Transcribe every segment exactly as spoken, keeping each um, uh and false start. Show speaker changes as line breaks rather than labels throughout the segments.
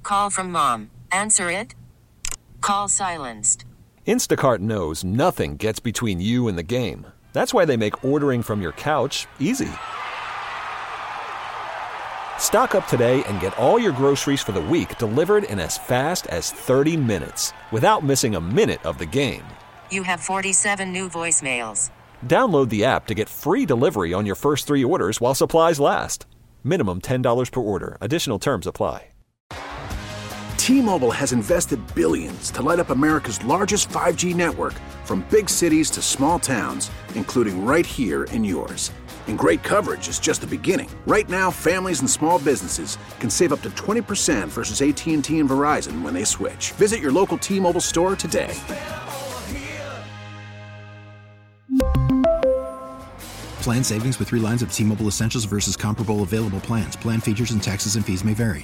call from mom. Answer it. Call silenced.
Instacart knows nothing gets between you and the game. That's why they make ordering from your couch easy. Stock up today and get all your groceries for the week delivered in as fast as thirty minutes without missing a minute of the game.
You have forty-seven new voicemails.
Download the app to get free delivery on your first three orders while supplies last. Minimum ten dollars per order. Additional terms apply.
T-Mobile has invested billions to light up America's largest five G network, from big cities to small towns, including right here in yours. And great coverage is just the beginning. Right now, families and small businesses can save up to twenty percent versus A T and T and Verizon when they switch. Visit your local T-Mobile store today.
Plan savings with three lines of T-Mobile Essentials versus comparable available plans. Plan features and taxes and fees may vary.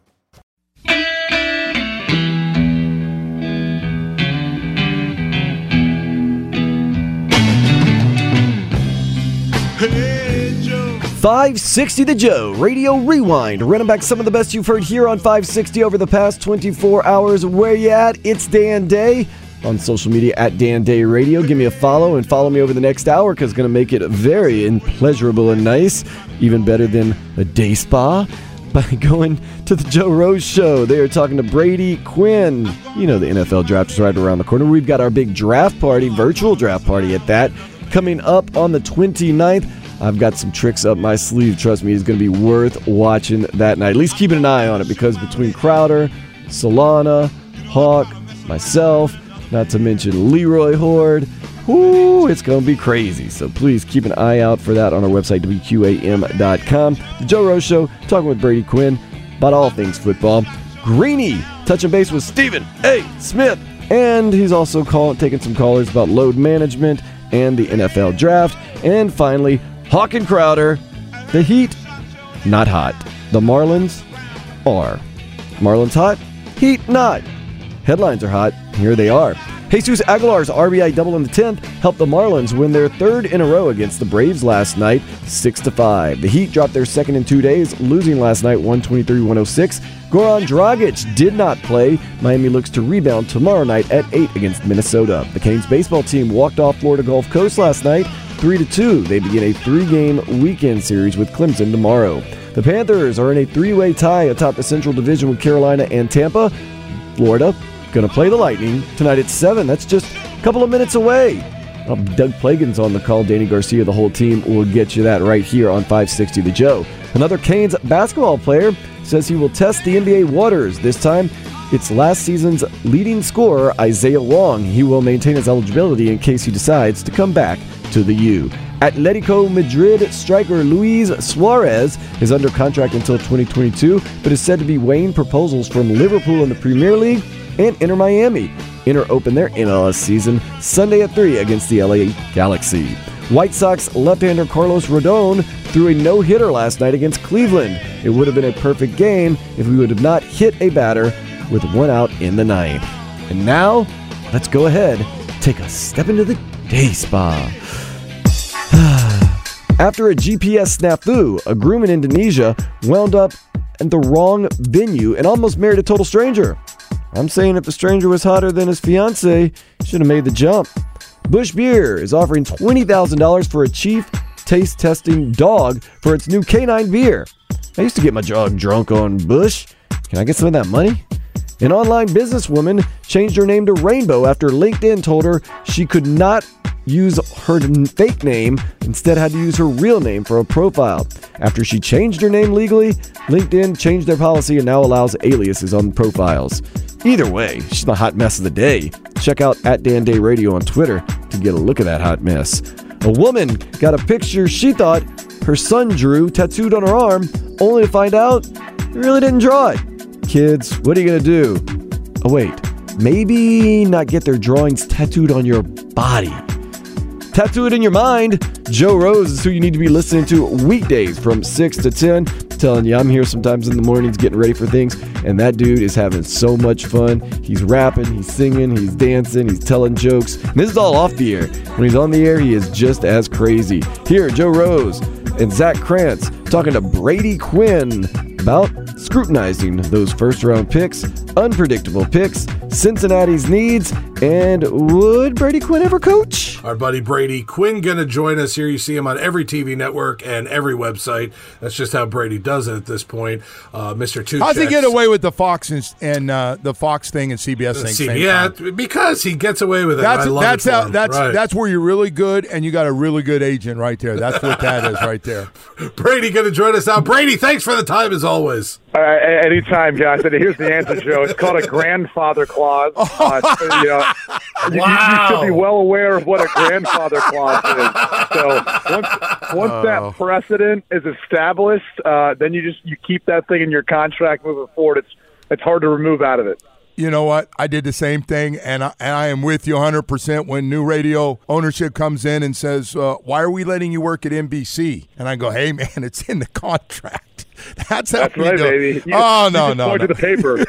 five sixty The Joe, Radio Rewind. Running back some of the best you've heard here on five sixty over the past twenty-four hours. Where you at? It's Dan Day. On social media at Dan Day Radio. Give me a follow and follow me over the next hour, because it's going to make it very and pleasurable and nice. Even better than a day spa. By going to the Joe Rose Show. They are talking to Brady Quinn. You know the N F L draft is right around the corner. We've got our big draft party, virtual draft party at that, coming up on the twenty-ninth. I've got some tricks up my sleeve. Trust me, it's going to be worth watching that night. At least keeping an eye on it, because between Crowder, Solana, Hawk, myself, not to mention Leroy Horde, whoo, it's going to be crazy. So please keep an eye out for that on our website, W Q A M dot com. The Joe Rose Show, talking with Brady Quinn about all things football. Greeny, touching base with Stephen A. Smith. And he's also call, taking some callers about load management and the N F L draft. And finally, Hawk and Crowder. The Heat, not hot. The Marlins are. Marlins hot, Heat not. Headlines are hot. Here they are. Jesus Aguilar's R B I double in the tenth helped the Marlins win their third in a row against the Braves last night, six to five. The Heat dropped their second in two days, losing last night one twenty-three to one oh six. Goran Dragic did not play. Miami looks to rebound tomorrow night at eight against Minnesota. The Canes baseball team walked off Florida Gulf Coast last night, three to two. They begin a three-game weekend series with Clemson tomorrow. The Panthers are in a three-way tie atop the Central Division with Carolina and Tampa. Florida going to play the Lightning tonight at seven. That's just a couple of minutes away. Oh, Doug Plagan's on the call. Danny Garcia, the whole team, will get you that right here on five sixty The Joe. Another Canes basketball player says he will test the N B A waters. This time, it's last season's leading scorer, Isaiah Wong. He will maintain his eligibility in case he decides to come back to the U. Atletico Madrid striker Luis Suarez is under contract until twenty twenty-two, but is said to be weighing proposals from Liverpool in the Premier League and Inter Miami. Inter open their M L S season Sunday at three against the L A Galaxy. White Sox left-hander Carlos Rodon threw a no-hitter last night against Cleveland. It would have been a perfect game if we would have not hit a batter with one out in the ninth. And now, let's go ahead, take a step into the day spa. After a G P S snafu, a groom in Indonesia wound up at the wrong venue and almost married a total stranger. I'm saying if the stranger was hotter than his fiance, he should have made the jump. Busch Beer is offering twenty thousand dollars for a chief taste testing dog for its new canine beer. I used to get my dog drunk on Busch. Can I get some of that money? An online businesswoman changed her name to Rainbow after LinkedIn told her she could not use her fake name, instead had to use her real name for a profile. After she changed her name legally, LinkedIn changed their policy and now allows aliases on profiles. Either way, she's the hot mess of the day. Check out at Dan Day Radio on Twitter to get a look at that hot mess. A woman got a picture she thought her son drew tattooed on her arm, only to find out he really didn't draw it. Kids, what are you going to do? Oh wait, maybe not get their drawings tattooed on your body. Tattoo it in your mind. Joe Rose is who you need to be listening to weekdays from six to ten. I'm telling you, I'm here sometimes in the mornings getting ready for things, and that dude is having so much fun. He's rapping, he's singing, he's dancing, he's telling jokes. And this is all off the air. When he's on the air, he is just as crazy. Here, Joe Rose and Zach Krantz talking to Brady Quinn about scrutinizing those first-round picks, unpredictable picks, Cincinnati's needs, and would Brady Quinn ever coach?
Our buddy Brady Quinn going to join us here. You see him on every T V network and every website. That's just how Brady does it at this point. Uh, Mister Two
How's he get away with the Fox and, and uh, the Fox thing and C B S thing?
C B S, yeah, time? Because he gets away with it.
That's
I love
that's
it for
how
him.
that's
right.
that's where you're really good, and you got a really good agent right there. That's what that is right there.
Brady going to join us now. Brady, thanks for the time as always.
Uh, anytime, guys. And here's the answer, Joe. It's called a grandfather clause. Uh, you know,
wow.
you, you should be well aware of what a grandfather clause is. So once, once
Oh.
that precedent is established, uh, then you just you keep that thing in your contract moving forward. It's it's hard to remove out of it.
You know what? I did the same thing, and I, and I am with you one hundred percent when new radio ownership comes in and says, uh, why are we letting you work at N B C? And I go, hey, man, it's in the contract. That's how
That's
we
right,
do it.
baby. You,
oh,
you
no,
just
no,
point
no.
to the paper.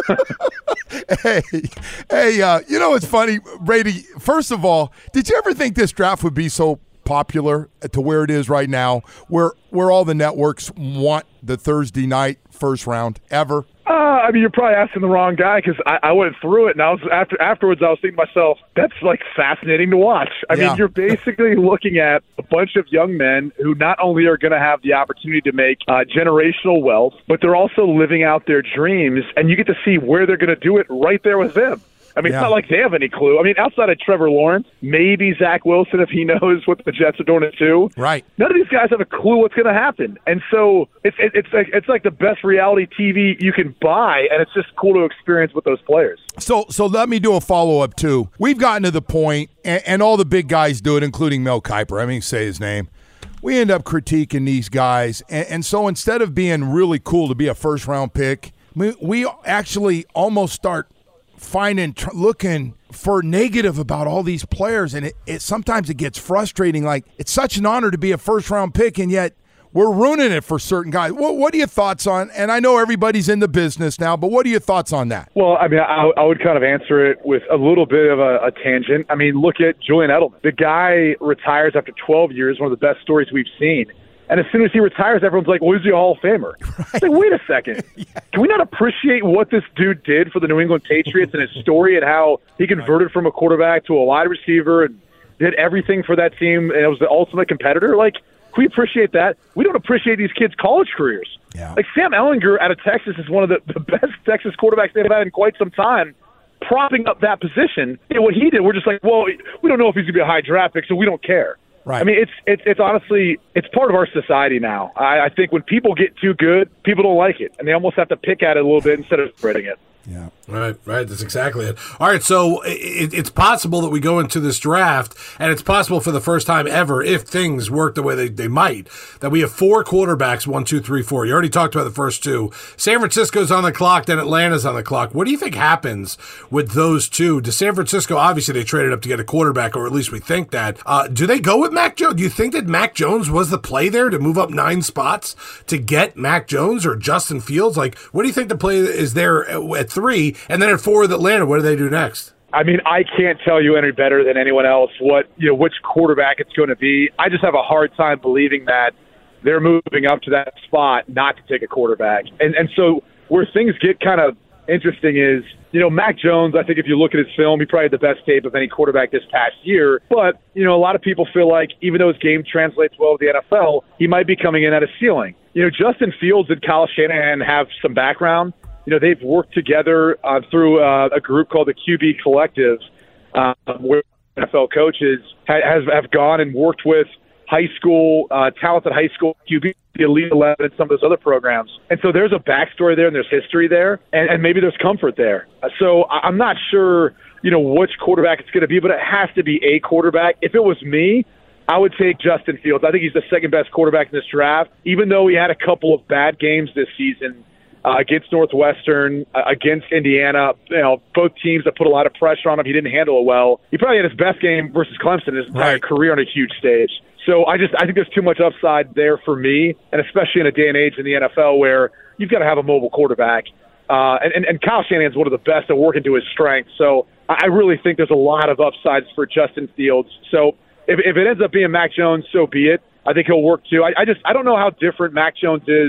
hey, hey, uh, you know what's funny, Brady? First of all, did you ever think this draft would be so popular to where it is right now, where where all the networks want the Thursday night first round ever?
Uh, I mean, you're probably asking the wrong guy because I, I went through it, and I was after afterwards. I was thinking to myself, "That's like fascinating to watch." I
Yeah.
mean, you're basically looking at a bunch of young men who not only are going to have the opportunity to make uh, generational wealth, but they're also living out their dreams, and you get to see where they're going to do it right there with them. I mean,
Yeah.
it's not like they have any clue. I mean, outside of Trevor Lawrence, maybe Zach Wilson if he knows what the Jets are doing it too.
Right.
None of these guys have a clue what's going to happen, and so it's it, it's like it's like the best reality T V you can buy, and it's just cool to experience with those players.
So, so let me do a follow-up, too. We've gotten to the point, and, and all the big guys do it, including Mel Kiper. I mean, say his name. We end up critiquing these guys, and, and so instead of being really cool to be a first-round pick, we, we actually almost start finding, tr- looking for negative about all these players, and it, it sometimes it gets frustrating. Like, it's such an honor to be a first-round pick, and yet we're ruining it for certain guys. What, what are your thoughts on, and I know everybody's in the business now, but what are your thoughts on that?
Well, I mean, I, I would kind of answer it with a little bit of a, a tangent. I mean, look at Julian Edelman. The guy retires after twelve years, one of the best stories we've seen. And as soon as he retires, everyone's like, well, is he a Hall of Famer? Right. It's like, wait a second. yeah. Can we not appreciate what this dude did for the New England Patriots and his story and how he converted from a quarterback to a wide receiver and did everything for that team and it was the ultimate competitor? Like, can we appreciate that? We don't appreciate these kids' college careers.
Yeah.
Like Sam Ehlinger out of Texas is one of the, the best Texas quarterbacks they've had in quite some time, propping up that position. And what he did, we're just like, well, we don't know if he's going to be a high draft pick, so we don't care.
Right.
I mean, it's it's it's honestly it's part of our society now. I, I think when people get too good, people don't like it, and they almost have to pick at it a little bit instead of spreading it.
Yeah.
Right, right. That's exactly it. All right, so it, it's possible that we go into this draft, and it's possible for the first time ever, if things work the way they, they might, that we have four quarterbacks, one, two, three, four. You already talked about the first two. San Francisco's on the clock, then Atlanta's on the clock. What do you think happens with those two? To San Francisco, obviously they traded up to get a quarterback, or at least we think that. Uh, do they go with Mac Jones? Do you think that Mac Jones was the play there to move up nine spots to get Mac Jones or Justin Fields? Like, what do you think the play is there at three? And then at four with Atlanta, what do they do next?
I mean, I can't tell you any better than anyone else what you know which quarterback it's going to be. I just have a hard time believing that they're moving up to that spot not to take a quarterback. And and so where things get kind of interesting is, you know, Mac Jones, I think if you look at his film, he probably had the best tape of any quarterback this past year. But, you know, a lot of people feel like even though his game translates well to the N F L, he might be coming in at a ceiling. You know, Justin Fields and Kyle Shanahan have some background. You know, they've worked together uh, through uh, a group called the Q B Collective, uh, where N F L coaches ha- has, have gone and worked with high school, uh, talented high school Q B, the Elite eleven, and some of those other programs. And so there's a backstory there, and there's history there, and, and maybe there's comfort there. Uh, so I- I'm not sure, you know, which quarterback it's going to be, but it has to be a quarterback. If it was me, I would take Justin Fields. I think he's the second best quarterback in this draft, even though he had a couple of bad games this season. Uh, against Northwestern, uh, against Indiana, you know, both teams that put a lot of pressure on him. He didn't handle it well. He probably had his best game versus Clemson his entire
Right.
career on a huge stage. So I just I think there's too much upside there for me, and especially in a day and age in the N F L where you've got to have a mobile quarterback. Uh, and, and, and Kyle Shanahan's one of the best at working to his strengths. So I really think there's a lot of upsides for Justin Fields. So if, if it ends up being Mac Jones, so be it. I think he'll work too. I, I just I don't know how different Mac Jones is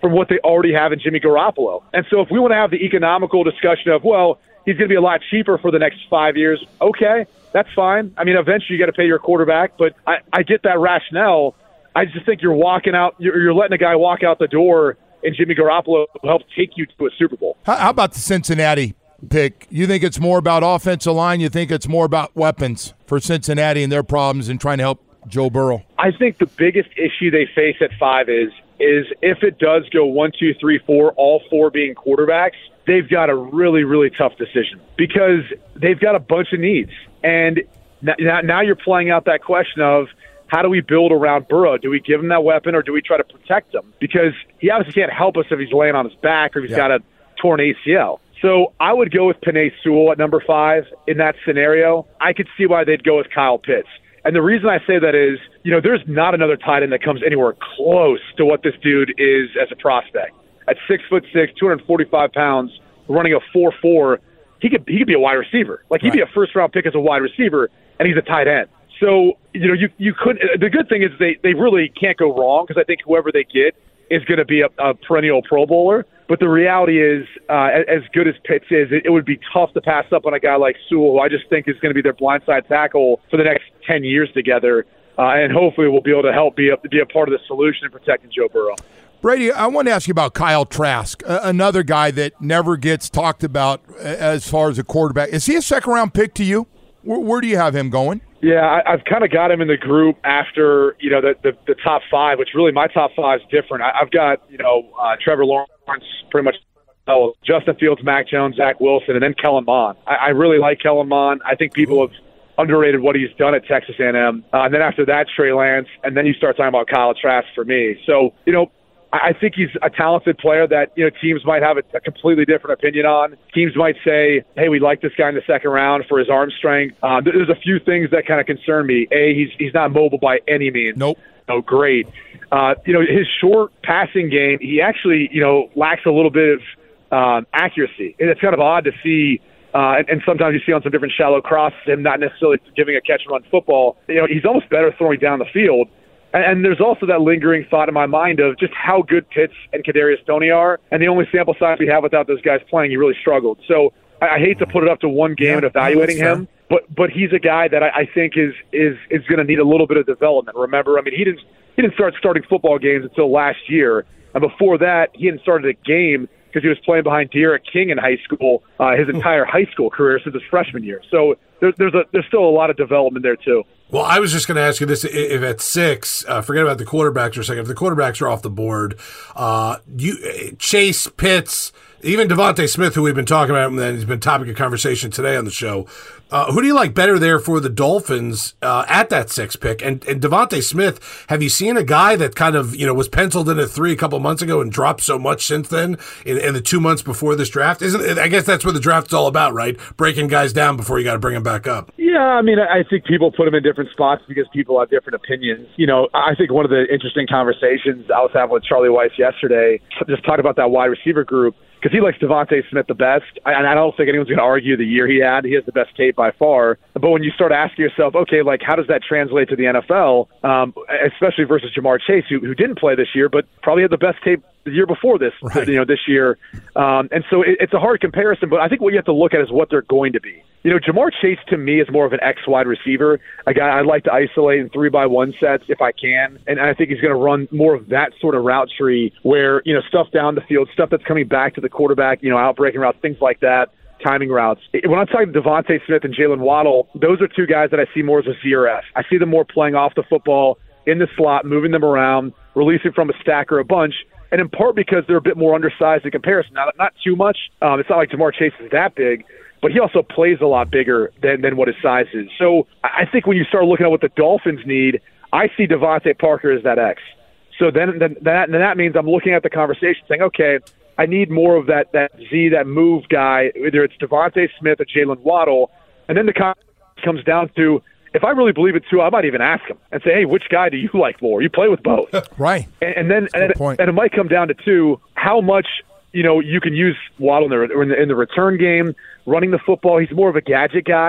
from what they already have in Jimmy Garoppolo. And so if we want to have the economical discussion of, well, he's going to be a lot cheaper for the next five years, okay, that's fine. I mean, eventually you got to pay your quarterback, but I, I get that rationale. I just think you're walking out, you're, you're letting a guy walk out the door, and Jimmy Garoppolo will help take you to a Super Bowl.
How, how about the Cincinnati pick? You think it's more about offensive line? You think it's more about weapons for Cincinnati and their problems and trying to help Joe Burrow?
I think the biggest issue they face at five is is if it does go one, two, three, four, all four being quarterbacks, they've got a really, really tough decision because they've got a bunch of needs. And now, now you're playing out that question of, how do we build around Burrow? Do we give him that weapon or do we try to protect him? Because he obviously can't help us if he's laying on his back or if he's yeah. got a torn A C L. So I would go with Penei Sewell at number five in that scenario. I could see why they'd go with Kyle Pitts. And the reason I say that is, you know, there's not another tight end that comes anywhere close to what this dude is as a prospect. At six foot six, two hundred forty-five pounds, running a four four, he could he could be a wide receiver. Like he'd right. be a first round pick as a wide receiver, and he's a tight end. So, you know, you you could. The good thing is they, they really can't go wrong because I think whoever they get is going to be a, a perennial Pro Bowler. But the reality is, uh, as good as Pitts is, it, it would be tough to pass up on a guy like Sewell, who I just think is going to be their blindside tackle for the next ten years together. Uh, and hopefully we'll be able to help be a, be a part of the solution in protecting Joe Burrow.
Brady, I want to ask you about Kyle Trask, uh, another guy that never gets talked about as far as a quarterback. Is he a second-round pick to you? Where, where do you have him going? Yeah,
I, I've kind of got him in the group after, you know, the, the, the top five, which really my top five is different. I, I've got, you know, uh, Trevor Lawrence pretty much, oh, Justin Fields, Mac Jones, Zach Wilson, and then Kellen Mond. I, I really like Kellen Mond. I think people have underrated what he's done at Texas A and M. Uh, and then after that, Trey Lance, and then you start talking about Kyle Trask for me. So, you know, I think he's a talented player that, you know, teams might have a, a completely different opinion on. Teams might say, hey, we like this guy in the second round for his arm strength. Uh, there's a few things that kind of concern me. A, he's he's not mobile by any means.
Nope.
Oh, great. Uh, you know, his short passing game, he actually, you know, lacks a little bit of um, accuracy. And it's kind of odd to see, uh, and, and sometimes you see on some different shallow crosses him not necessarily giving a catch-and-run football. You know, he's almost better throwing down the field. And there's also that lingering thought in my mind of just how good Pitts and Kadarius Toney are. And the only sample size we have without those guys playing, he really struggled. So I, I hate to put it up to one game yeah, and evaluating him, but but he's a guy that I, I think is is is going to need a little bit of development. Remember, I mean, he didn't he didn't start starting football games until last year, and before that, he hadn't started a game because he was playing behind De'Aaron King in high school uh, his entire high school career since his freshman year. So there, there's a there's still a lot of development there too.
Well, I was just going to ask you this: if at six, uh, forget about the quarterbacks for a second. If the quarterbacks are off the board, uh, you Chase, Pitts, even Devontae Smith, who we've been talking about, and he's been topic of conversation today on the show. Uh, who do you like better there for the Dolphins uh, at that six pick? And, and Devontae Smith, have you seen a guy that kind of, you know, was penciled in at three a couple months ago and dropped so much since then in, in the two months before this draft? Isn't it, I guess that's what the draft's all about, right? Breaking guys down before you got to bring them back up.
Yeah, I mean, I think people put them in different spots because people have different opinions. You know, I think one of the interesting conversations I was having with Charlie Weiss yesterday, just talking about that wide receiver group, because he likes Devontae Smith the best. And I don't think anyone's going to argue the year he had. He has the best tape by far. But when you start asking yourself, okay, like, how does that translate to the N F L, um, especially versus Jamar Chase, who, who didn't play this year, but probably had the best tape the year before this, right. you know, this year. Um, and so it, it's a hard comparison, but I think what you have to look at is what they're going to be. You know, Jamar Chase to me is more of an X wide receiver, a guy I'd like to isolate in three by one sets if I can. And I think he's going to run more of that sort of route tree where, you know, stuff down the field, stuff that's coming back to the quarterback, you know, out-breaking routes, things like that, timing routes. When I'm talking Devontae Smith and Jalen Waddle, those are two guys that I see more as a Z R F. I see them more playing off the football in the slot, moving them around, releasing from a stack or a bunch, and in part because they're a bit more undersized in comparison. Now, not too much. Um, it's not like Jamar Chase is that big, but he also plays a lot bigger than, than what his size is. So I think when you start looking at what the Dolphins need, I see Devontae Parker as that X. So then, then, that, then that means I'm looking at the conversation saying, okay, I need more of that, that Z, that move guy, whether it's Devontae Smith or Jalen Waddle. And then the conversation comes down to, if I really believe it too, I might even ask him and say, hey, which guy do you like more? You play with both.
Right.
And, and then and, and it might come down to, two, how much you know you can use Waddle in the, in the, in the return game, running the football. He's more of a gadget guy.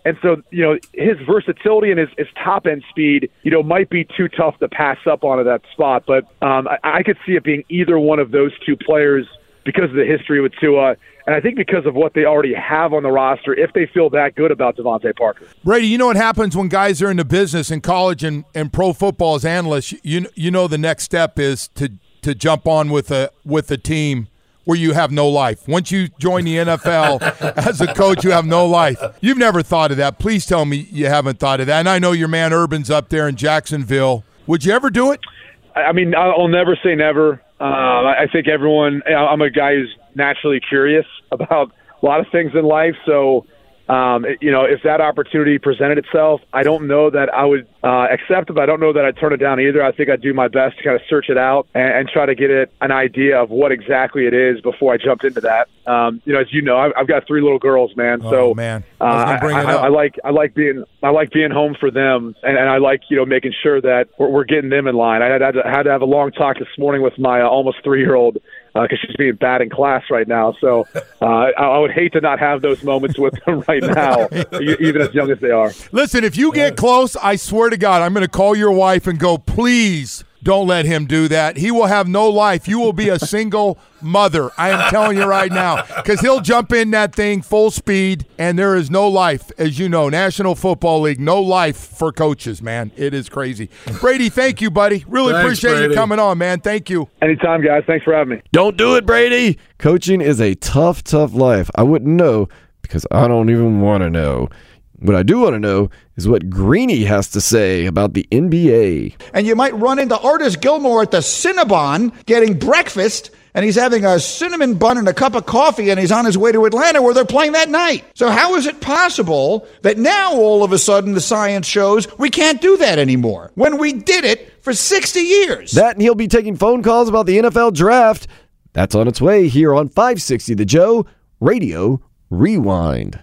And so, you know, his versatility and his, his top-end speed, you know, might be too tough to pass up onto that spot. But um, I, I could see it being either one of those two players because of the history with Tua, and I think because of what they already have on the roster, if they feel that good about Devontae Parker.
Brady, you know what happens when guys are in the business in college and, and pro football as analysts? You you know the next step is to to jump on with a with a team where you have no life. Once you join the N F L as a coach, you have no life. You've never thought of that. Please tell me you haven't thought of that. And I know your man Urban's up there in Jacksonville. Would you ever do it?
I mean, I'll never say never. Um, I think everyone, I'm a guy who's naturally curious about a lot of things in life. So, um, you know, if that opportunity presented itself, I don't know that I would uh, accept it, but I don't know that I'd turn it down either. I think I'd do my best to kind of search it out and, and try to get it an idea of what exactly it is before I jumped into that. Um, you know, as you know, I've, I've got three little girls, man.
Oh,
so,
man.
Uh,
I, I,
I, I like I like being I like being home for them, and, and I like you know making sure that we're, we're getting them in line. I had, had, to, had to have a long talk this morning with my uh, almost three year old. Because uh, she's being bad in class right now. So uh, I, I would hate to not have those moments with them right now, even as young as they are.
Listen, if you get close, I swear to God, I'm going to call your wife and go, please don't let him do that. He will have no life. You will be a single mother. I am telling you right now. Because he'll jump in that thing full speed, and there is no life. As you know, National Football League, no life for coaches, man. It is crazy. Brady, thank you, buddy. Really
Thanks,
appreciate
Brady.
you coming on, man. Thank you.
Anytime, guys. Thanks for having me.
Don't do it, Brady. Coaching is a tough, tough life. I wouldn't know because I don't even want to know. What I do want to know is what Greeny has to say about the N B A.
And you might run into Artis Gilmore at the Cinnabon getting breakfast, and he's having a cinnamon bun and a cup of coffee, and he's on his way to Atlanta where they're playing that night. So how is it possible that now all of a sudden the science shows we can't do that anymore when we did it for sixty years?
That and he'll be taking phone calls about the N F L draft. That's on its way here on five sixty The Joe Radio Rewind.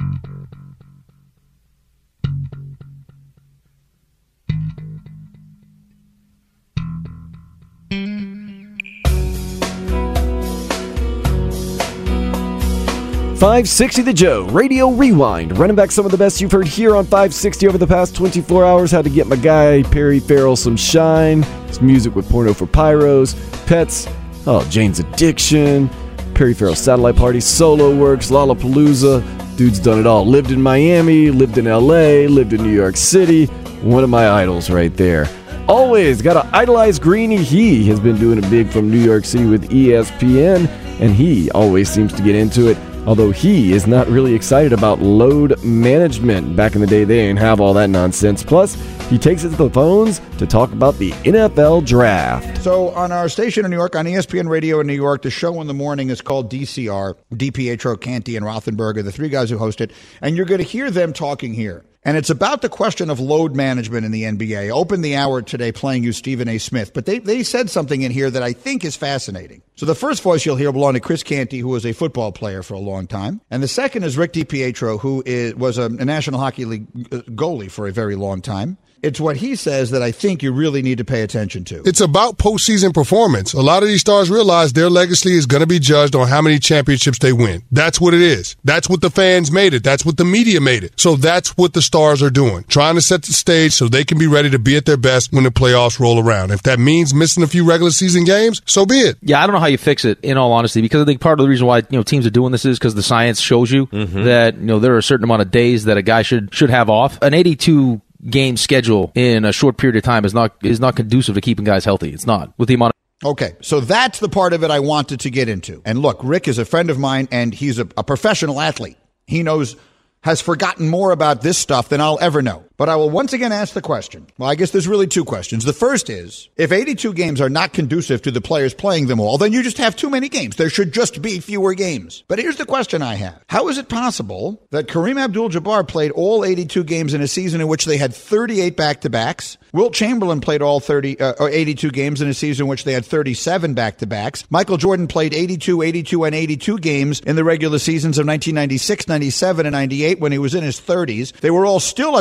five sixty The Joe Radio Rewind, running back some of the best you've heard here on five sixty over the past twenty-four hours. Had to get my guy Perry Farrell some shine. His music with Porno for Pyros, Pets, oh, Jane's Addiction, Perry Farrell Satellite Party, Solo Works, Lollapalooza. Dude's done it all. Lived in Miami, lived in L A, lived in New York City. One of my idols right there. Always got to idolize Greeny. He has been doing it big from New York City with E S P N, and he always seems to get into it. Although he is not really excited about load management. Back in the day, they didn't have all that nonsense. Plus, he takes it to the phones to talk about the N F L draft.
So on our station in New York, on E S P N Radio in New York, the show in the morning is called D C R. DiPietro, Canty, and Rothenberger, the three guys who host it. And you're going to hear them talking here. And it's about the question of load management in the N B A. Opened the hour today playing you Stephen A. Smith. But they, they said something in here that I think is fascinating. So the first voice you'll hear belonged to Chris Canty, who was a football player for a long time. And the second is Rick DiPietro, who is, was a, a National Hockey League goalie for a very long time. It's what he says that I think you really need to pay attention to.
It's about postseason performance. A lot of these stars realize their legacy is going to be judged on how many championships they win. That's what it is. That's what the fans made it. That's what the media made it. So that's what the stars are doing, trying to set the stage so they can be ready to be at their best when the playoffs roll around. If that means missing a few regular season games, so be it.
Yeah, I don't know how you fix it, in all honesty, because I think part of the reason why you know teams are doing this is because the science shows you mm-hmm. that you know there are a certain amount of days that a guy should should have off. An eighty-two game schedule in a short period of time is not is not conducive to keeping guys healthy. It's not with the amount of
Okay, so that's the part of it I wanted to get into. And look, Rick is a friend of mine, and he's a, a professional athlete. He knows, has forgotten more about this stuff than I'll ever know. But I will once again ask the question. Well, I guess there's really two questions. The first is, if eighty-two games are not conducive to the players playing them all, then you just have too many games. There should just be fewer games. But here's the question I have. How is it possible that Kareem Abdul-Jabbar played all eighty-two games in a season in which they had thirty-eight back-to-backs? Wilt Chamberlain played all thirty uh, or eighty-two games in a season in which they had thirty-seven back-to-backs. Michael Jordan played eighty-two, eighty-two, and eighty-two games in the regular seasons of nineteen ninety-six, ninety-seven, and ninety-eight when he was in his thirties. They were all still at their very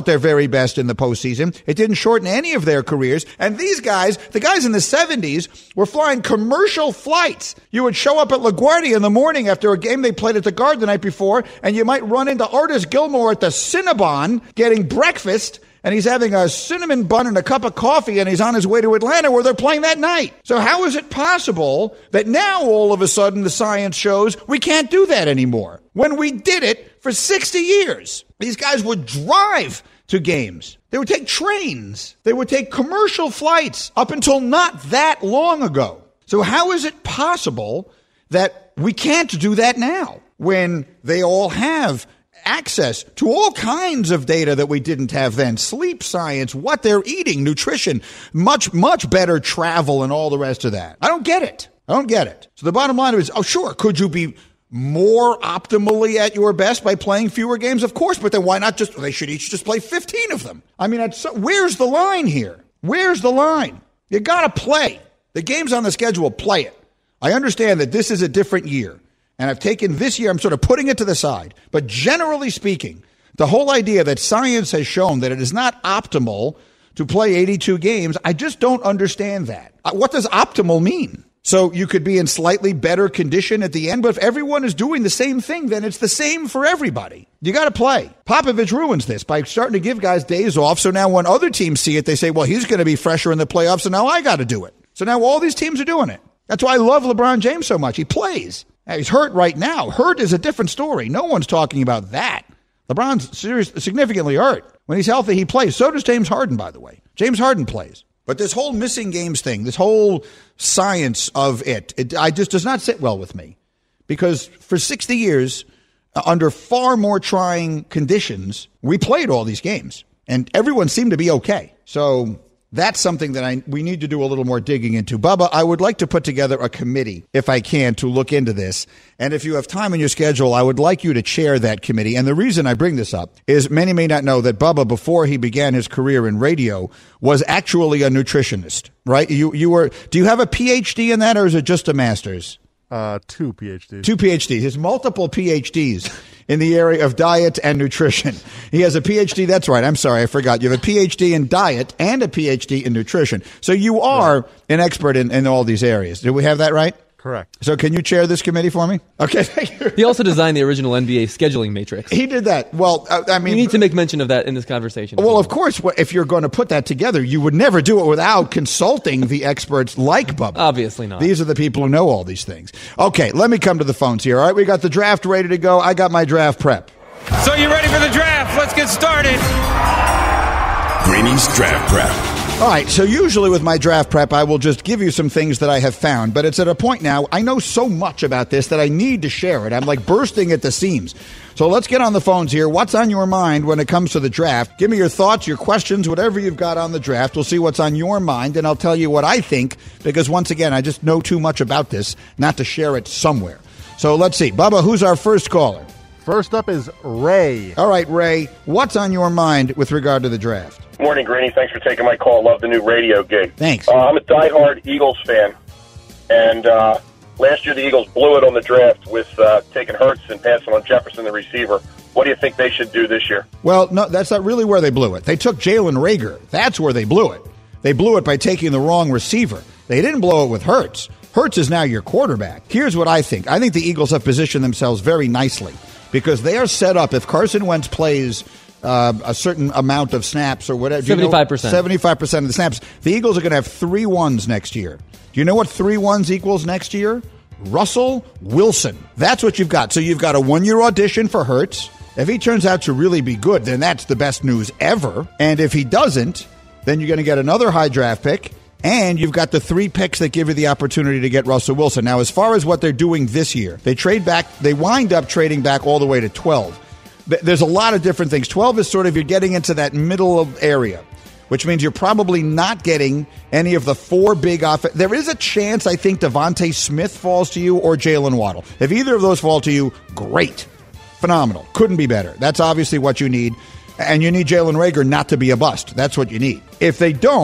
best in the postseason. It didn't shorten any of their careers. And these guys, the guys in the seventies, were flying commercial flights. You would show up at LaGuardia in the morning after a game they played at the Garden the night before, and you might run into Artis Gilmore at the Cinnabon getting breakfast, and he's having a cinnamon bun and a cup of coffee, and he's on his way to Atlanta where they're playing that night. So how is it possible that now all of a sudden the science shows we can't do that anymore when we did it for sixty years? These guys would drive to games. They would take trains. They would take commercial flights up until not that long ago. So how is it possible that we can't do that now when they all have access to all kinds of data that we didn't have then? Sleep science, what they're eating, nutrition, much, much better travel and all the rest of that. I don't get it. I don't get it. So the bottom line is, oh, sure, could you be more optimally at your best by playing fewer games? Of course, but then why not just, they should each just play fifteen of them. I mean, that's, where's the line here? Where's the line? You got to play. The game's on the schedule, play it. I understand that this is a different year, and I've taken this year, I'm sort of putting it to the side. But generally speaking, the whole idea that science has shown that it is not optimal to play eighty-two games, I just don't understand that. What does optimal mean? So you could be in slightly better condition at the end, but if everyone is doing the same thing, then it's the same for everybody. You got to play. Popovich ruins this by starting to give guys days off, so now when other teams see it, they say, well, he's going to be fresher in the playoffs, so now I got to do it. So now all these teams are doing it. That's why I love LeBron James so much. He plays. Now, he's hurt right now. Hurt is a different story. No one's talking about that. LeBron's serious, significantly hurt. When he's healthy, he plays. So does James Harden, by the way. James Harden plays. But this whole missing games thing, this whole science of it, it I just does not sit well with me. Because for sixty years, uh, under far more trying conditions, we played all these games. And everyone seemed to be okay. So that's something that I we need to do a little more digging into. Bubba, I would like to put together a committee, if I can, to look into this. And if you have time in your schedule, I would like you to chair that committee. And the reason I bring this up is many may not know that Bubba, before he began his career in radio, was actually a nutritionist, right? You you were. Do you have a P H D in that, or is it just a master's?
Uh, two P H Ds.
Two P H Ds. His multiple P H Ds in the area of diet and nutrition. He has a P H D. That's right. I'm sorry. I forgot. You have a P H D in diet and a P H D in nutrition. So you are right. an expert in, in all these areas. Do we have that right?
Correct.
So can you chair this committee for me? Okay, thank you.
He also designed the original N B A scheduling matrix.
He did that. Well, uh, I mean...
You need to make mention of that in this conversation.
Well, of course, if you're going to put that together, you would never do it without consulting the experts like Bubba.
Obviously not.
These are the people who know all these things. Okay, let me come to the phones here. All right, we got the draft ready to go. I got my draft prep.
So you ready for the draft? Let's get started.
Greeny's Draft Prep.
All right, so usually with my draft prep, I will just give you some things that I have found, but it's at a point now, I know so much about this that I need to share it. I'm like bursting at the seams. So let's get on the phones here. What's on your mind when it comes to the draft? Give me your thoughts, your questions, whatever you've got on the draft. We'll see what's on your mind, and I'll tell you what I think, because once again, I just know too much about this not to share it somewhere. So let's see. Bubba, who's our first caller?
First up is Ray.
All right, Ray, what's on your mind with regard to the draft?
Morning, Greeny. Thanks for taking my call. Love the new radio gig.
Thanks.
Uh, I'm a diehard Eagles fan, and uh, last year the Eagles blew it on the draft with uh, taking Hurts and passing on Jefferson, the receiver. What do you think they should do this year?
Well, no, that's not really where they blew it. They took Jalen Reagor. That's where they blew it. They blew it by taking the wrong receiver. They didn't blow it with Hurts. Hurts is now your quarterback. Here's what I think. I think the Eagles have positioned themselves very nicely because they are set up. If Carson Wentz plays Uh, a certain amount of snaps or whatever.
seventy-five percent.
seventy-five percent of the snaps. The Eagles are going to have three ones next year. Do you know what three ones equals next year? Russell Wilson. That's what you've got. So you've got a one-year audition for Hurts. If he turns out to really be good, then that's the best news ever. And if he doesn't, then you're going to get another high draft pick. And you've got the three picks that give you the opportunity to get Russell Wilson. Now, as far as what they're doing this year, they trade back. They wind up trading back all the way to twelve. There's a lot of different things. twelve is sort of you're getting into that middle of area, which means you're probably not getting any of the four big off. There is a chance, I think, Devontae Smith falls to you or Jalen Waddle. If either of those fall to you, great. Phenomenal. Couldn't be better. That's obviously what you need. And you need Jalen Reagor not to be a bust. That's what you need. If they don't,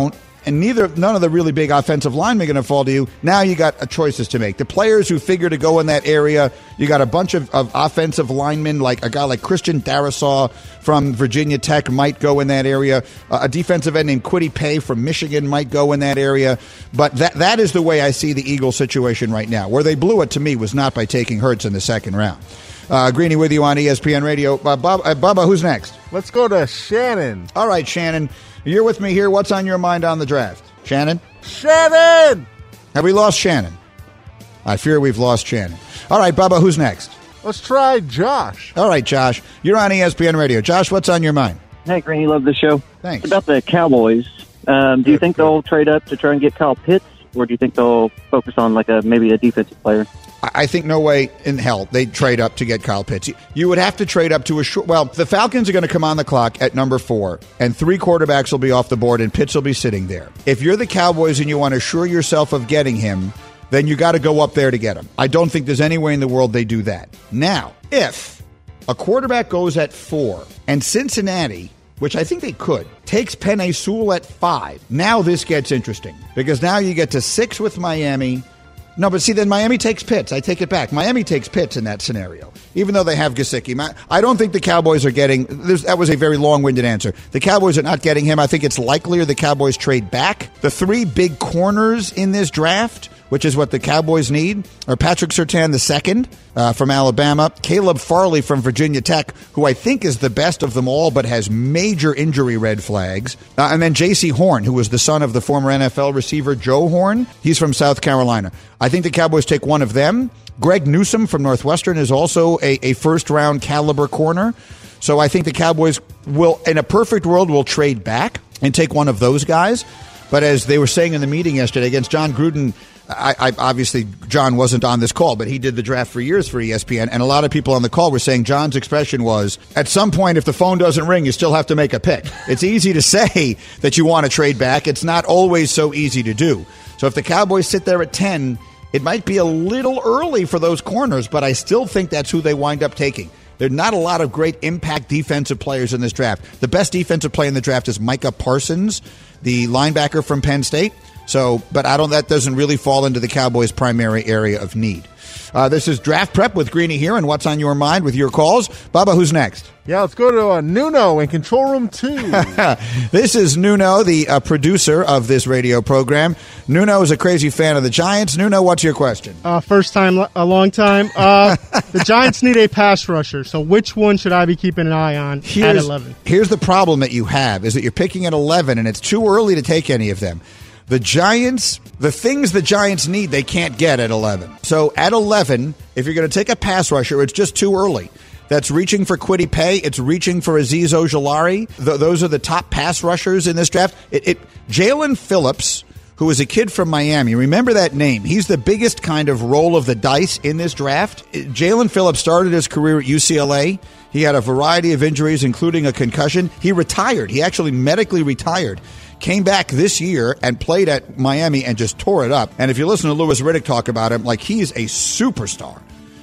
and neither none of the really big offensive linemen are going to fall to you. Now you got a choices to make. The players who figure to go in that area, you got a bunch of, of offensive linemen, like a guy like Christian Darrisaw from Virginia Tech might go in that area. Uh, a defensive end named Kwity Paye from Michigan might go in that area. But that that is the way I see the Eagles situation right now. Where they blew it to me was not by taking Hurts in the second round. Uh, Greeny with you on E S P N Radio. Uh, Bob, uh, Bubba, who's next?
Let's go to Shannon.
All right, Shannon. You're with me here. What's on your mind on the draft? Shannon?
Shannon!
Have we lost Shannon? I fear we've lost Shannon. All right, Bubba, who's next?
Let's try Josh.
All right, Josh. You're on E S P N Radio. Josh, what's on your mind?
Hey, Greeny, love the show.
Thanks.
About the Cowboys, um, do you think they'll trade up to try and get Kyle Pitts, or do you think they'll focus on like a maybe a defensive player?
I think no way in hell they'd trade up to get Kyle Pitts. You would have to trade up to a short. Well, the Falcons are going to come on the clock at number four, and three quarterbacks will be off the board, and Pitts will be sitting there. If you're the Cowboys and you want to assure yourself of getting him, then you got to go up there to get him. I don't think there's any way in the world they do that. Now, if a quarterback goes at four, and Cincinnati, which I think they could, takes Penei Sewell at five, now this gets interesting, because now you get to six with Miami. No, but see, then Miami takes Pitts. I take it back. Miami takes Pitts in that scenario, even though they have Gesicki. I don't think the Cowboys are getting – that was a very long-winded answer. The Cowboys are not getting him. I think it's likelier the Cowboys trade back. The three big corners in this draft, which is what the Cowboys need, are Patrick Surtain the second uh, from Alabama, Caleb Farley from Virginia Tech, who I think is the best of them all but has major injury red flags, uh, and then J C Horn, who was the son of the former N F L receiver Joe Horn. He's from South Carolina. I think the Cowboys take one of them. Greg Newsome from Northwestern is also a, a first-round caliber corner. So I think the Cowboys will, in a perfect world, will trade back and take one of those guys. But as they were saying in the meeting yesterday against John Gruden, I, I obviously John wasn't on this call, but he did the draft for years for E S P N, and a lot of people on the call were saying John's expression was, at some point, if the phone doesn't ring, you still have to make a pick. It's easy to say that you want to trade back. It's not always so easy to do. So if the Cowboys sit there at ten, it might be a little early for those corners, but I still think that's who they wind up taking. There are not a lot of great impact defensive players in this draft. The best defensive player in the draft is Micah Parsons, the linebacker from Penn State. So, but I don't. That doesn't really fall into the Cowboys' primary area of need. Uh, this is Draft Prep with Greeny here, and what's on your mind with your calls. Bubba, who's next?
Yeah, let's go to uh, Nuno in Control Room two.
This is Nuno, the uh, producer of this radio program. Nuno is a crazy fan of the Giants. Nuno, what's your question?
Uh, first time, a long time. Uh, the Giants need a pass rusher, so which one should I be keeping an eye on
here's,
at eleven?
Here's the problem that you have, is that you're picking at eleven, and it's too early to take any of them. The Giants, the things the Giants need, they can't get at eleven. So at eleven, if you're going to take a pass rusher, it's just too early. That's reaching for Kwity Paye. It's reaching for Azeez Ojulari. Th- those are the top pass rushers in this draft. It, it, Jalen Phillips, who is a kid from Miami, remember that name. He's the biggest kind of roll of the dice in this draft. Jalen Phillips started his career at U C L A. He had a variety of injuries, including a concussion. He retired. He actually medically retired. Came back this year and played at Miami and just tore it up. And if you listen to Louis Riddick talk about him, like, he's a superstar.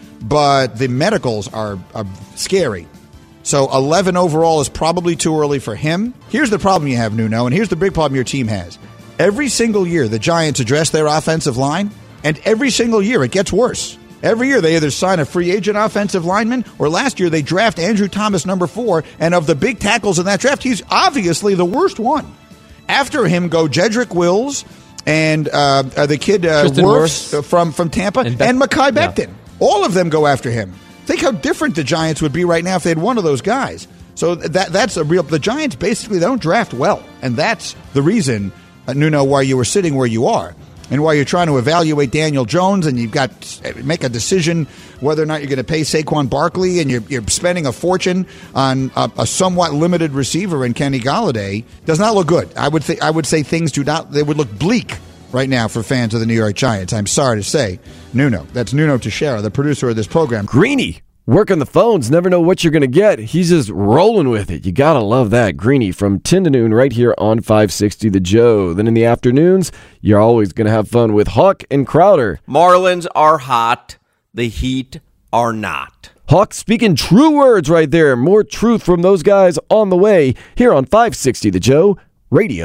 But the medicals are, are scary. So eleven overall is probably too early for him. Here's the problem you have, Nuno, and here's the big problem your team has. Every single year, the Giants address their offensive line, and every single year it gets worse. Every year they either sign a free agent offensive lineman, or last year they draft Andrew Thomas, number four, and of the big tackles in that draft, he's obviously the worst one. After him go Jedrick Wills and uh, uh, the kid uh, Wirfs from, from Tampa and, Be- and Mekhi Becton. Yeah. All of them go after him. Think how different the Giants would be right now if they had one of those guys. So that that's a real – the Giants basically, they don't draft well. And that's the reason, uh, Nuno, why you were sitting where you are. And while you're trying to evaluate Daniel Jones and you've got to make a decision whether or not you're going to pay Saquon Barkley, and you're, you're spending a fortune on a, a somewhat limited receiver in Kenny Golladay, does not look good. I would th- I would say things do not, they would look bleak right now for fans of the New York Giants. I'm sorry to say. Nuno. That's Nuno Teixeira, the producer of this program.
Greeny. Working the phones, never know what you're going to get. He's just rolling with it. You got to love that. Greeny from ten to noon right here on five sixty The Joe. Then in the afternoons, you're always going to have fun with Hawk and Crowder.
Marlins are hot. The Heat are not.
Hawk speaking true words right there. More truth from those guys on the way here on five sixty The Joe, radio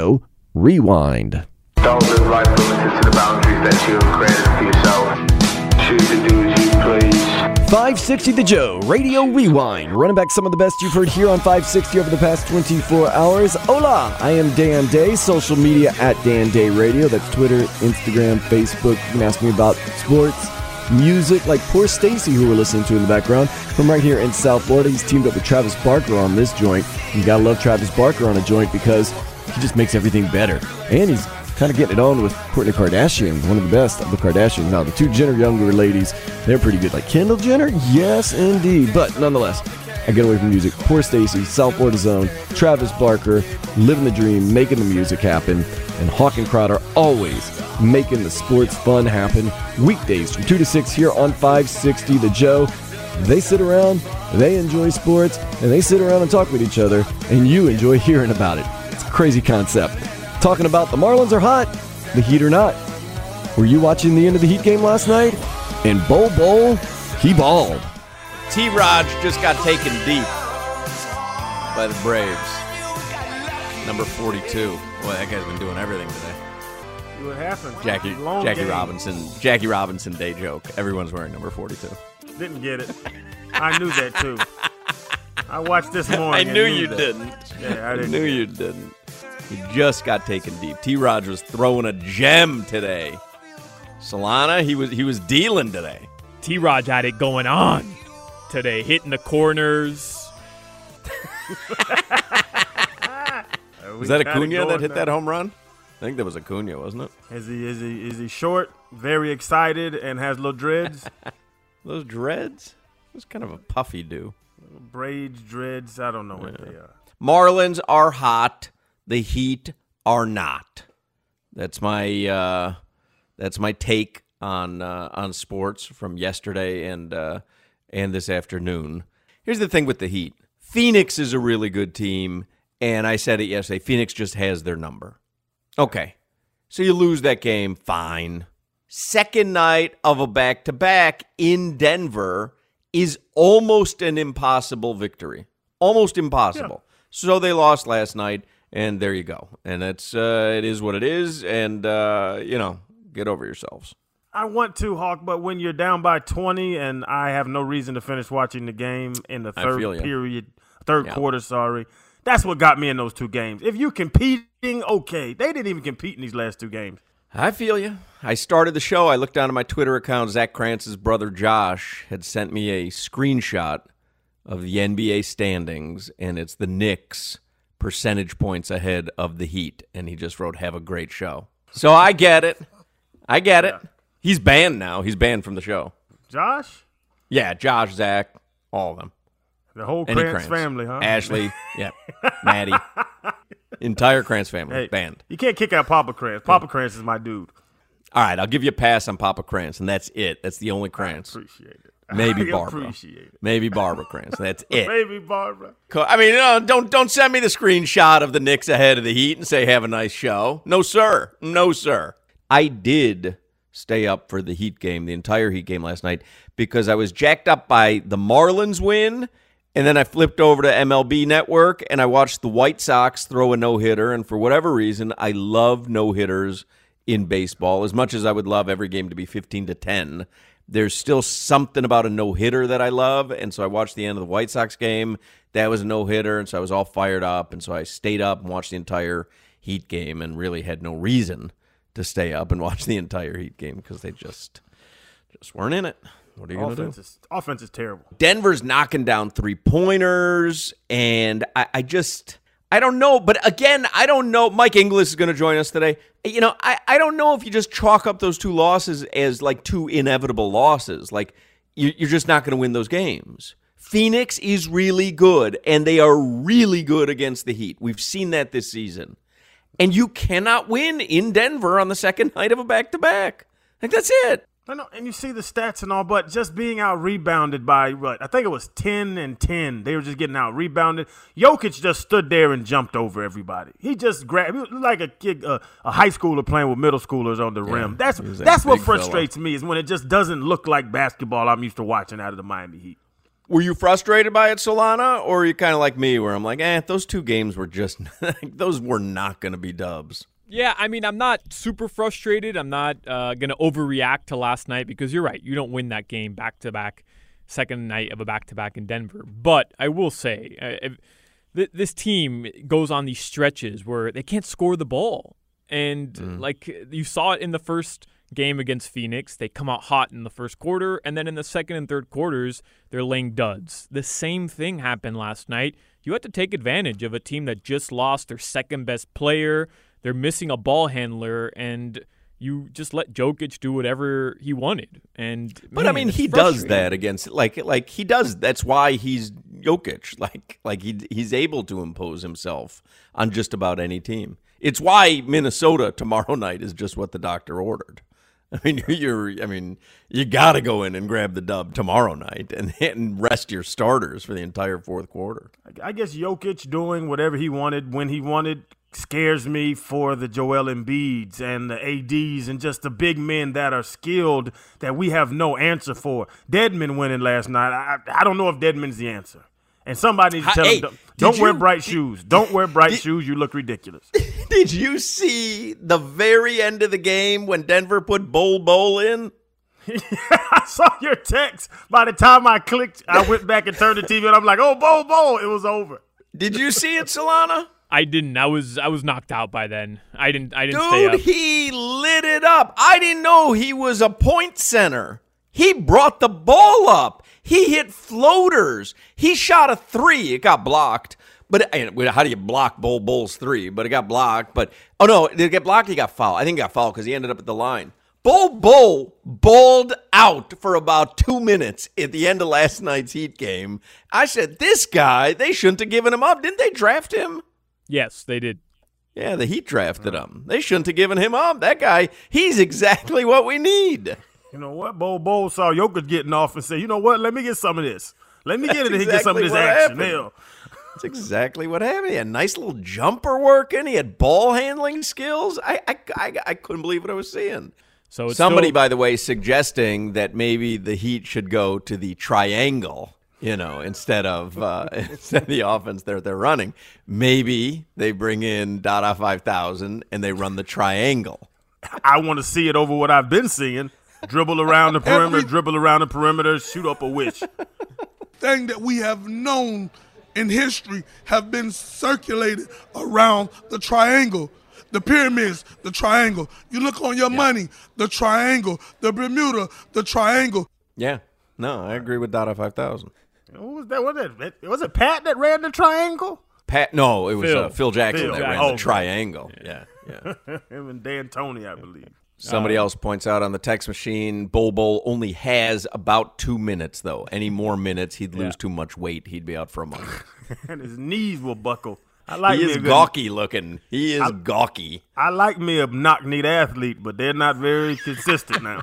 Rewind.
Don't live life limited to the boundaries that you have created for yourself. Choose to do as you please.
five sixty The Joe, Radio Rewind. Running back some of the best you've heard here on five sixty over the past twenty-four hours. Hola, I am Dan Day. Social media at Dan Day Radio. That's Twitter, Instagram, Facebook. You can ask me about sports, music, like poor Stacy, who we're listening to in the background, from right here in South Florida. He's teamed up with Travis Barker on this joint. You gotta love Travis Barker on a joint because he just makes everything better. And he's kind of getting it on with Kourtney Kardashian, one of the best of the Kardashians. Now, the two Jenner younger ladies, they're pretty good. Like Kendall Jenner? Yes, indeed. But nonetheless, I get away from music. Poor Stacy, South Florida Zone, Travis Barker, living the dream, making the music happen, and Hawk and Crowder always making the sports fun happen. Weekdays from two to six here on five sixty The Joe. They sit around, they enjoy sports, and they sit around and talk with each other, and you enjoy hearing about it. It's a crazy concept. Talking about the Marlins are hot, the Heat are not. Were you watching the end of the Heat game last night? And Bol Bol, he balled.
T-Rod just got taken deep by the Braves. Number forty-two. Boy, that guy's been doing everything today.
See what happened.
Jackie
Long
Jackie
game.
Robinson. Jackie Robinson day joke. Everyone's wearing number forty-two.
Didn't get it. I knew that too. I watched this morning.
I
and
knew
knew
you
that.
didn't.
Yeah, I
I
didn't.
knew you didn't. He just got taken deep. T-Rod was throwing a gem today. Solana, he was he was dealing today.
T-Rod had it going on today, hitting the corners.
Was that
got it
Acuna that
going
hit
now.
that home run? I think that was Acuna, wasn't it?
Is he is he is he short, very excited, and has little dreads?
Those dreads? It was kind of a puffy do.
Braids, dreads. I don't know what they are.
Marlins are hot. The Heat are not. That's my uh, that's my take on uh, on sports from yesterday and uh, and this afternoon. Here's the thing with the Heat. Phoenix is a really good team, and I said it yesterday. Phoenix just has their number. Okay, so you lose that game, fine. Second night of a back-to-back in Denver is almost an impossible victory. Almost impossible. Yeah. So they lost last night, and there you go. And it's uh, it is what it is, and, uh, you know, get over yourselves.
I want to, Hawk, but when you're down by twenty and I have no reason to finish watching the game in the third period, third yeah. quarter, sorry, that's what got me in those two games. If you competing, okay. They didn't even compete in these last two games.
I feel you. I started the show. I looked down at my Twitter account. Zach Krantz's brother Josh had sent me a screenshot of the N B A standings, and it's the Knicks percentage points ahead of the Heat. And he just wrote, "Have a great show." So I get it. I get it. He's banned now. He's banned from the show.
Josh?
Yeah, Josh, Zach, all of them.
The whole
Any
Krantz,
Krantz
family, huh?
Ashley, yeah, Maddie. Entire Krantz family,
hey,
banned.
You can't kick out Papa Krantz. Papa yeah. Krantz is my dude.
All right, I'll give you a pass on Papa Krantz, and that's it. That's the only Krantz.
I appreciate it.
Maybe
I
Barbara.
appreciate it.
Maybe Barbara Krantz. That's it.
Maybe Barbara.
I mean, you know, don't don't send me the screenshot of the Knicks ahead of the Heat and say have a nice show. No, sir. No, sir. I did stay up for the Heat game, the entire Heat game last night, because I was jacked up by the Marlins win, and then I flipped over to M L B Network, and I watched the White Sox throw a no-hitter, and for whatever reason, I love no-hitters in baseball. As much as I would love every game to be fifteen to ten, there's still something about a no-hitter that I love, and so I watched the end of the White Sox game. That was a no-hitter, and so I was all fired up, and so I stayed up and watched the entire Heat game and really had no reason to stay up and watch the entire Heat game because they just just weren't in it. What are you going to do?
Is, offense is terrible.
Denver's knocking down three-pointers, and I, I just, I don't know. But again, I don't know. Mike Inglis is going to join us today. You know, I, I don't know if you just chalk up those two losses as like two inevitable losses. Like, you, you're just not going to win those games. Phoenix is really good, and they are really good against the Heat. We've seen that this season. And you cannot win in Denver on the second night of a back-to-back. Like, that's it.
I know, and you see the stats and all, but just being out rebounded by what I think it was ten and ten. They were just getting out rebounded. Jokic just stood there and jumped over everybody. He just grabbed. He was like a kid, uh, a high schooler playing with middle schoolers on the yeah, rim. That's that's what frustrates fella. me is when it just doesn't look like basketball I'm used to watching out of the Miami Heat.
Were you frustrated by it, Solana, or are you kind of like me where I'm like, eh, those two games were just – those were not going to be dubs.
Yeah, I mean, I'm not super frustrated. I'm not uh, going to overreact to last night because you're right. You don't win that game back-to-back, second night of a back-to-back in Denver. But I will say, uh, if th- this team goes on these stretches where they can't score the ball. And mm. like you saw it in the first game against Phoenix, they come out hot in the first quarter, and then in the second and third quarters, they're laying duds. The same thing happened last night. You had to take advantage of a team that just lost their second-best player. They're missing a ball handler, and you just let Jokic do whatever he wanted. And
but
man,
I mean, he does that against like like he does. That's why he's Jokic. Like like he he's able to impose himself on just about any team. It's why Minnesota tomorrow night is just what the doctor ordered. I mean, you're. I mean, you got to go in and grab the dub tomorrow night and, and rest your starters for the entire fourth quarter.
I guess Jokic doing whatever he wanted when he wanted scares me for the Joel Embiids and the A Ds and just the big men that are skilled that we have no answer for. Dedmon winning last night. I, I don't know if Dedmon's the answer. And somebody needs to tell
hey,
him, don't, don't
you,
wear bright
did,
shoes. Don't wear bright
did,
shoes. You look ridiculous.
Did you see the very end of the game when Denver put Bol Bol in?
I saw your text. By the time I clicked, I went back and turned the T V and I'm like, oh, Bol Bol. It was over.
Did you see it, Solana?
I didn't. I was I was knocked out by then. I didn't I didn't
Dude,
stay up.
He lit it up. I didn't know he was a point center. He brought the ball up. He hit floaters. He shot a three. It got blocked. But how do you block Bol Bol's three? But it got blocked. But oh no, did it get blocked? He got fouled. I think he got fouled because he ended up at the line. Bol Bol balled out for about two minutes at the end of last night's Heat game. I said, this guy, they shouldn't have given him up. Didn't they draft him?
Yes, they did.
Yeah, the Heat drafted him. They shouldn't have given him up. That guy, he's exactly what we need.
You know what? Bol Bol saw Jokic getting off and said, you know what? Let me get some of this. Let me
That's
get it and
exactly
get some of this action. Hell.
That's exactly what happened. He had a nice little jumper working. He had ball handling skills. I I, I, I couldn't believe what I was seeing.
So it's
Somebody,
still-
by the way, suggesting that maybe the Heat should go to the triangle, you know, instead of uh, instead of the offense they're they're running. Maybe they bring in Dada five thousand and they run the triangle.
I want to see it over what I've been seeing. Dribble around the perimeter,
Every-
dribble around the perimeter, shoot up a wish.
Thing that we have known in history have been circulated around the triangle. The pyramids, the triangle. You look on your yeah. money, the triangle. The Bermuda, the triangle.
Yeah. No, I agree with Dada five thousand.
What was that? Was it, was it Pat that ran the triangle?
Pat? No, it was Phil, uh, Phil Jackson
Phil.
that ran
oh,
the triangle. Yeah, yeah.
yeah. Him and Dan Tony, I believe.
Somebody
uh,
else points out on the text machine, Bol Bol only has about two minutes, though. Any more minutes, he'd lose yeah. too much weight. He'd be out for a month.
And his knees will buckle. I like
he
me
is
a
gawky
good,
looking. He is
I,
gawky.
I like me a knock-kneed athlete, but they're not very consistent now.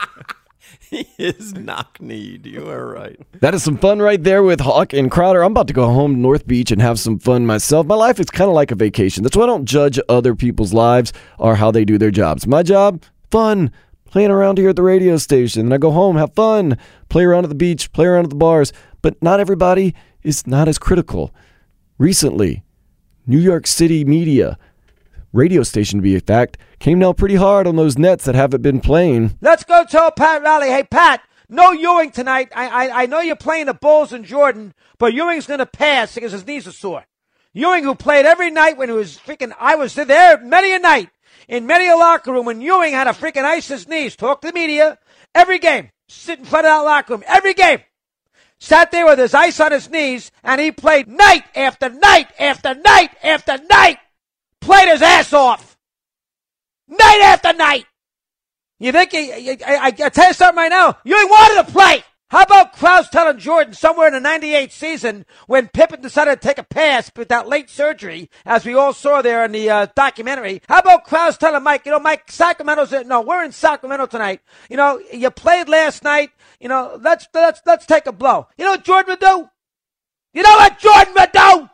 He is knock-kneed. You are right.
That is some fun right there with Hawk and Crowder. I'm about to go home to North Beach and have some fun myself. My life is kind of like a vacation. That's why I don't judge other people's lives or how they do their jobs. My job, fun, playing around here at the radio station. And I go home, have fun, play around at the beach, play around at the bars. But not everybody is not as critical. Recently, New York City media, radio station to be exact, came down pretty hard on those Nets that haven't been playing.
Let's go tell Pat Riley, hey, Pat, no Ewing tonight. I, I I know you're playing the Bulls and Jordan, but Ewing's going to pass because his knees are sore. Ewing, who played every night when he was freaking, I was there many a night in many a locker room when Ewing had to freaking ice his knees. Talk to the media every game. Sit in front of that locker room every game. Sat there with his ice on his knees, and he played night after night after night after night. Played his ass off. Night after night. You think, he, I, I, I tell you something right now, Ewing wanted to play. How about Krause telling Jordan somewhere in the ninety-eight season when Pippen decided to take a pass with that late surgery, as we all saw there in the uh, documentary, how about Krause telling Mike, you know, Mike, Sacramento's, no, we're in Sacramento tonight. You know, you played last night. You know, let's, let's, let's take a blow. You know what Jordan would do? You know what Jordan would do?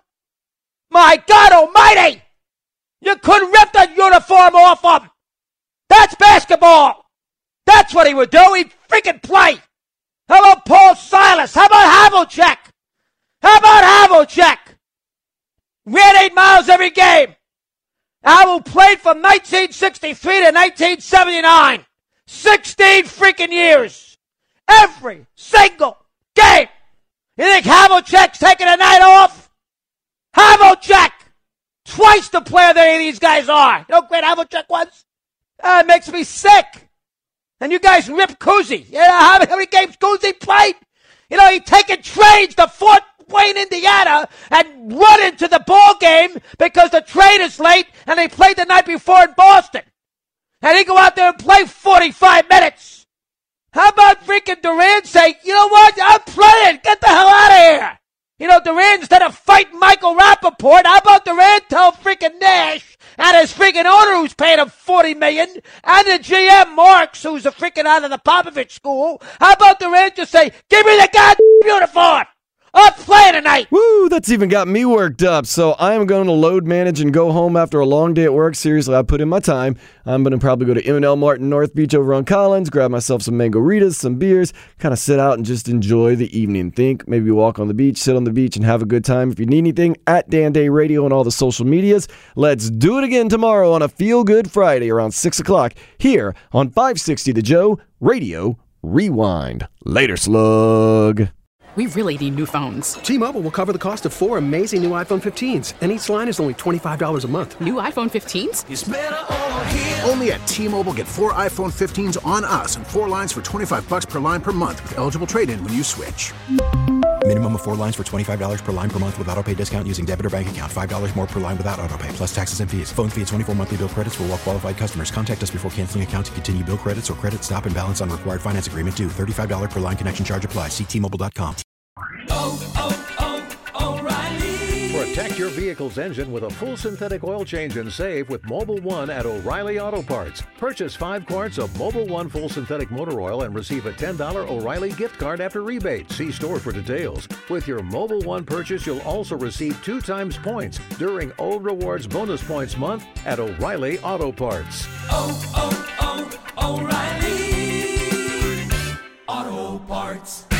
My God almighty! You couldn't rip the uniform off him. That's basketball. That's what he would do. He'd freaking play. How about Paul Silas? How about Havlicek? How about Havlicek? Ran eight miles every game. Al played from nineteen sixty-three to nineteen seventy-nine. sixteen freaking years. Every single game. You think Havlicek's taking a night off? Havlicek! Twice the player that any of these guys are. You know how great Havlicek was? Uh, it makes me sick. And you guys rip Cousy. You know how many games Cousy played? You know, he taking trains to Fort Wayne, Indiana, and run into the ball game because the train is late and they played the night before in Boston. And he go out there and play forty-five minutes. How about freaking Durant say, you know what, I'm playing, get the hell out of here. You know, Durant, instead of fighting Michael Rappaport, how about Durant tell freaking Nash and his freaking owner who's paying him forty million dollars and the G M Marks, who's a freaking out of the Popovich school, how about Durant just say, give me the goddamn uniform. I'm playing tonight.
Woo, that's even got me worked up. So I am going to load manage and go home after a long day at work. Seriously, I put in my time. I'm going to probably go to M and L Martin North Beach over on Collins, grab myself some Mango-ritas, some beers, kind of sit out and just enjoy the evening. Think, maybe walk on the beach, sit on the beach, and have a good time. If you need anything, at Dan Day Radio and all the social medias. Let's do it again tomorrow on a Feel Good Friday around six o'clock here on five sixty The Joe Radio Rewind. Later, slug.
We really need new phones.
T-Mobile will cover the cost of four amazing new iPhone fifteens, and each line is only twenty-five dollars a month.
New iPhone fifteens?
It's better over here.
Only at T-Mobile, get four iPhone fifteens on us and four lines for twenty-five bucks per line per month with eligible trade-in when you switch.
Minimum of four lines for twenty-five dollars per line per month with autopay discount using debit or bank account. five dollars more per line without autopay, plus taxes and fees. Phone fee at twenty-four monthly bill credits for well-qualified customers. Contact us before canceling account to continue bill credits or credit stop and balance on required finance agreement due. thirty-five dollars per line connection charge applies. See T Mobile dot com.
Oh, oh, oh, O'Reilly. Protect your vehicle's engine with a full synthetic oil change and save with Mobil one at O'Reilly Auto Parts. Purchase five quarts of Mobil one full synthetic motor oil and receive a ten dollars O'Reilly gift card after rebate. See store for details. With your Mobil one purchase, you'll also receive two times points during O Rewards Bonus Points Month at O'Reilly Auto Parts. Oh, oh, oh, O'Reilly Auto Parts.